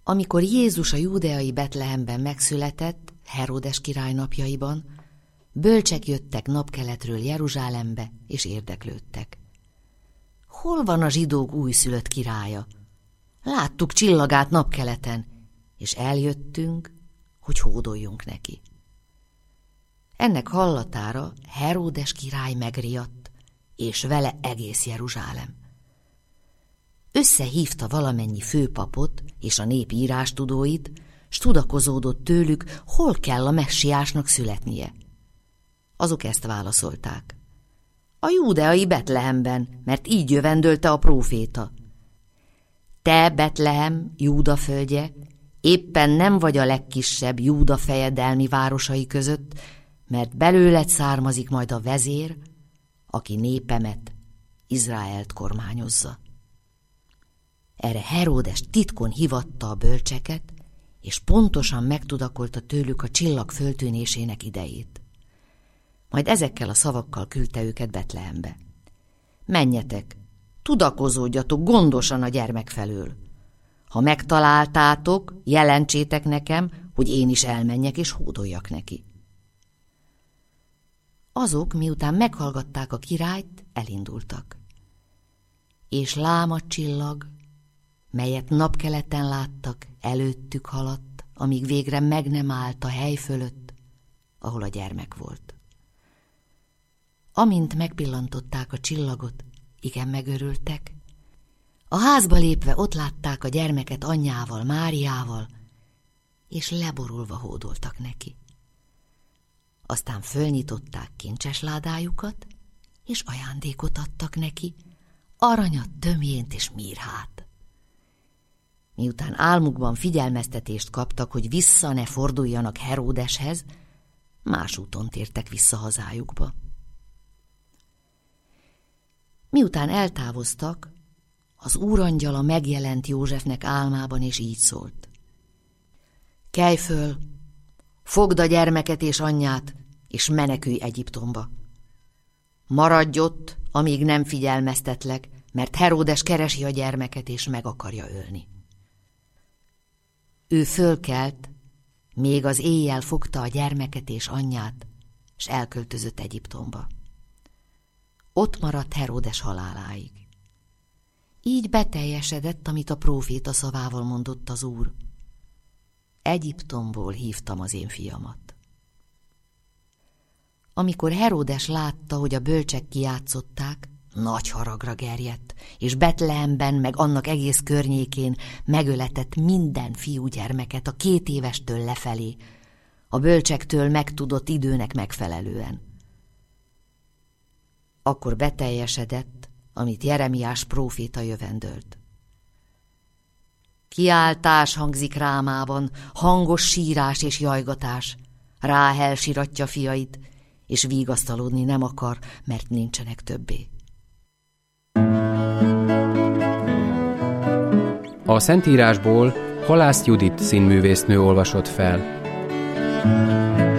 Amikor Jézus a júdeai Betlehemben megszületett, Heródes király napjaiban, bölcsek jöttek napkeletről Jeruzsálembe, és érdeklődtek. Hol van a zsidók újszülött királya? Láttuk csillagát napkeleten, és eljöttünk, hogy hódoljunk neki. Ennek hallatára Heródes király megriadt, és vele egész Jeruzsálem. Összehívta valamennyi főpapot és a nép írástudóit, s tudakozódott tőlük, hol kell a messiásnak születnie. Azok ezt válaszolták: a júdeai Betlehemben, mert így jövendölte a próféta. Te, Betlehem, Júda földje, éppen nem vagy a legkisebb Júda fejedelmi városai között, mert belőled származik majd a vezér, aki népemet, Izraelt kormányozza. Erre Heródes titkon hívatta a bölcseket, és pontosan megtudakolta tőlük a csillag föltűnésének idejét. Majd ezekkel a szavakkal küldte őket Betlehembe. Menjetek, tudakozódjatok gondosan a gyermek felől. Ha megtaláltátok, jelentsétek nekem, hogy én is elmenjek és hódoljak neki. Azok, miután meghallgatták a királyt, elindultak. És lám a csillag, melyet napkeleten láttak, előttük haladt, amíg végre meg nem állt a hely fölött, ahol a gyermek volt. Amint megpillantották a csillagot, igen megörültek. A házba lépve ott látták a gyermeket anyjával, Máriával, és leborulva hódoltak neki. Aztán fölnyitották kincses ládájukat, és ajándékot adtak neki, aranyat, tömjént és mirhát. Miután álmukban figyelmeztetést kaptak, hogy vissza ne forduljanak Heródeshez, más úton tértek vissza hazájukba. Miután eltávoztak, az úrangyala megjelent Józsefnek álmában, és így szólt: kelj föl, fogd a gyermeket és anyját, és menekülj Egyiptomba. Maradj ott, amíg nem figyelmeztetlek, mert Heródes keresi a gyermeket, és meg akarja ölni. Ő fölkelt, még az éjjel fogta a gyermeket és anyját, s elköltözött Egyiptomba. Ott maradt Heródes haláláig. Így beteljesedett, amit a próféta szavával mondott az Úr: Egyiptomból hívtam az én fiamat. Amikor Heródes látta, hogy a bölcsek kijátszották, nagy haragra gerjedt, és Betlehemben meg annak egész környékén megöletett minden fiúgyermeket a 2 évestől lefelé, a bölcsektől megtudott időnek megfelelően. Akkor beteljesedett, amit Jeremiás próféta jövendölt. Kiáltás hangzik Rámában, hangos sírás és jajgatás. Ráhel siratja fiait, és vigasztalódni nem akar, mert nincsenek többé. A Szentírásból Halász Judit színművésznő olvasott fel.